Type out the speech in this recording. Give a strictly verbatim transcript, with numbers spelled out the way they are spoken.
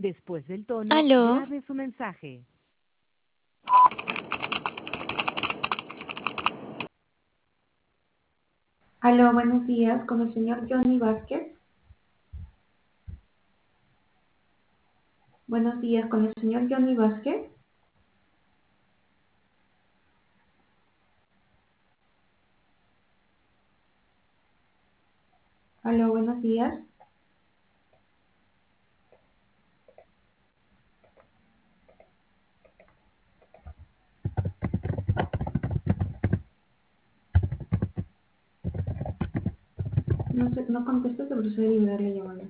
Después del tono, Aló, grabe su mensaje. Aló, buenos días, con el señor Johnny Vázquez. Buenos días, con el señor Johnny Vázquez. Aló, buenos días. No sé, no contesta, se procede a liberar la llamada.